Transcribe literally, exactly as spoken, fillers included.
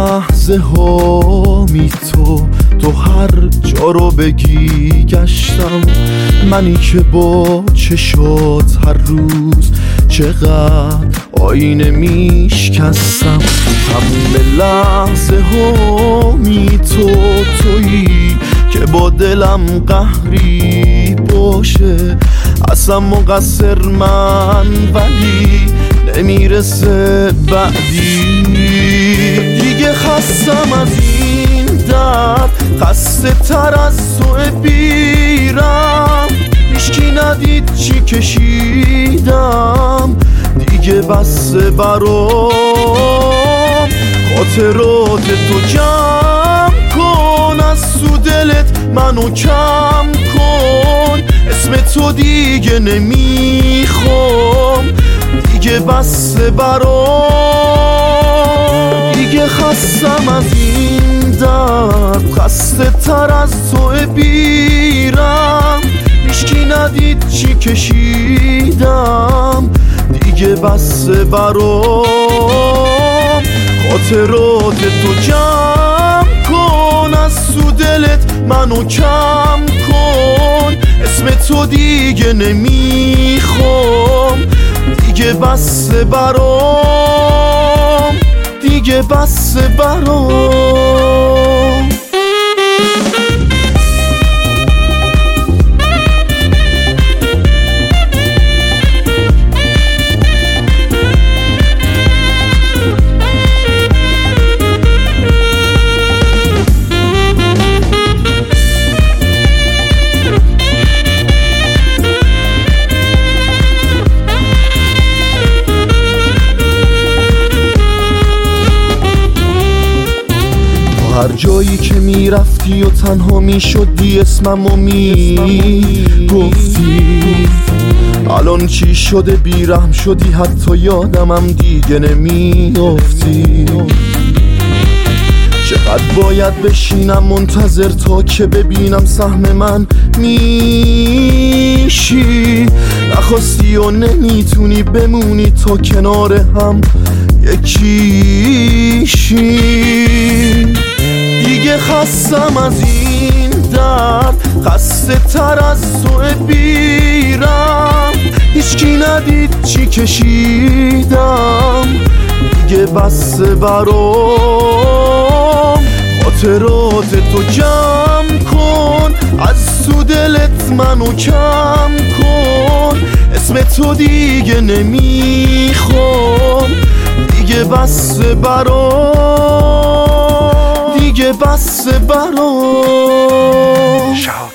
لحظه ها می تو تو هر جا رو بگی گشتم، منی که با چشات هر روز چقدر آینه میشکستم. همه لحظه ها می تو تویی که با دلم قهری باشه، اصلا مقصر من ولی نمیرسه بعدی. دیگه خستم از این درد، خسته تر از تو بیرم، هیچکی ندید چی کشیدم، دیگه بسه برام. خاطرات تو جمع کن، از تو دلت منو کم کن، اسم تو دیگه نمیخوام، دیگه بسه برام. دیگه خستم از این درد، خسته تر از تو بیرم، هیچکی ندید چی کشیدم، دیگه بسه برام. خاطرات تو جمع کن، از تو دلت منو کم کن، اسم تو دیگه نمیخوام، دیگه بسه برام، دیگه بسه برام. هر جایی که میرفتی و تنها میشدی اسممو میگفتی، الان چی شده بیرحم شدی، حتی یادمم دیگه نمیافتی. چقدر باید بشینم منتظر تا که ببینم سهم من میشی، نخواستی و نمیتونی بمونی تا کنار هم یکیشی. دیگه خستم از این درد، خسته تر از تو بیرم، هیچکی ندید چی کشیدم، دیگه بسه برام. خاطرات تو جمع کن، از تو دلت منو کم کن، اسم تو دیگه نمیخوام، دیگه بسه برام، دیگه بسه برام.